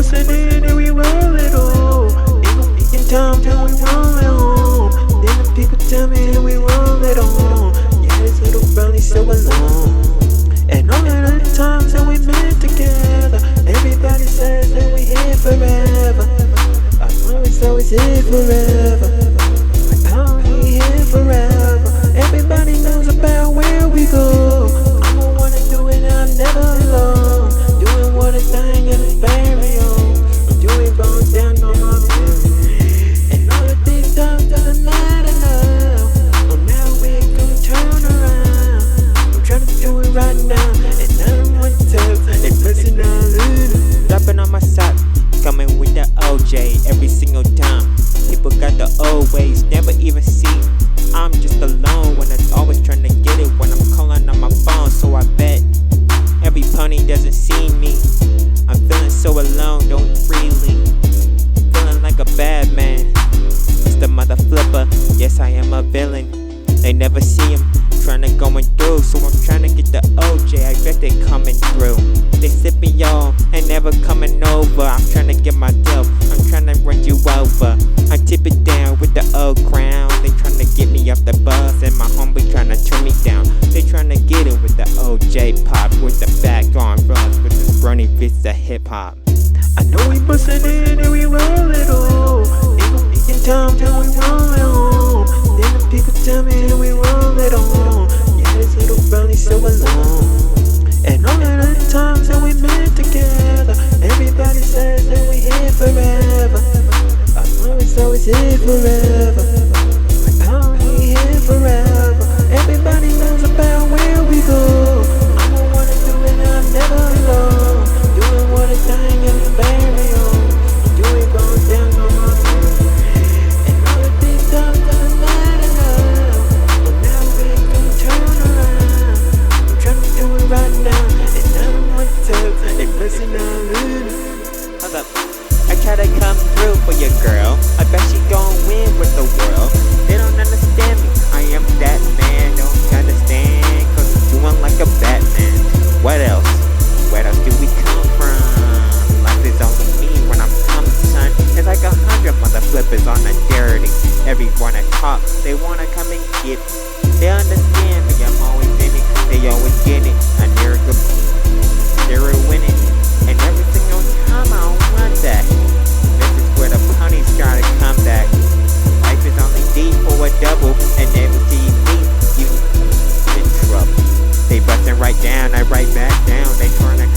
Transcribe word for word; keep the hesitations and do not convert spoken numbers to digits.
bustin' in and we roll it on. Ain't no peeking time till we roll it home. Then the people tell me that we roll it on. Yeah, this little brownie's so alone. And all of the times that we been together, everybody says that we here forever. I know it's always here forever. I we here forever. Everybody knows about where we go. I'm the one to do it, I'm never alone. Doing what a thing in the burial. I'm doing bones down on my bill. And all of these times doesn't matter now. Well, now we're gonna turn around. I'm trying to do it right now. And I don't want to tell. And pressing all in. Dropping on my sock, coming with the O J every single time. People got the old ways, never even see. I'm just alone when I'm always trying to get it when I'm calling on my phone, so I bet every pony doesn't see me. I'm feeling so alone, don't freely. Feeling like a bad man. It's the mother flipper, yes I am a villain. They never see him, trying to going through, so I'm trying to get the O J, I bet they coming through. They sipping y'all and never coming over. I'm trying to get my dope, I'm trying to run you over. I tip it down with the old crown. They trying to get me off the bus, and my homie trying to turn me down. They trying to get it with the O J pop, with the back on runs, with this brony beats the hip hop. I know we bustin' in and we roll it on. Ain't no peeking time till we roll it home. Then the people tell me that we roll it on. Yeah, this little brownie's so alone. And all of the times that we been together, everybody says that we here forever. I know it's always here forever. I we here forever. Everybody knows about where we go. I'm the one to do it, I'm never alone. Doing what a thing in the burial. I'm doing bones down on my bill. And all of these times doesn't matter now. But now we're gonna turn around. I'm trying to do it right now. And I don't want to tell. They blessing all in. Hold up, I try to come through for your girl. I bet she gon' win with the world. They don't understand me, I am that man. Don't understand, cause I'm doing like a Batman. What else? Where else do we come from? Life is only me when I'm coming, son. It's like a hundred mother flippers on the dirty. Everyone I talk, they wanna come and get it. They understand me, I'm always in it. They always get it. I never go, they're winning. And every single time I don't want that. This is where the ponies gotta come back. Life is only deep for a double, and never see me, you in trouble. They bustin' right down, I right back down. They tryna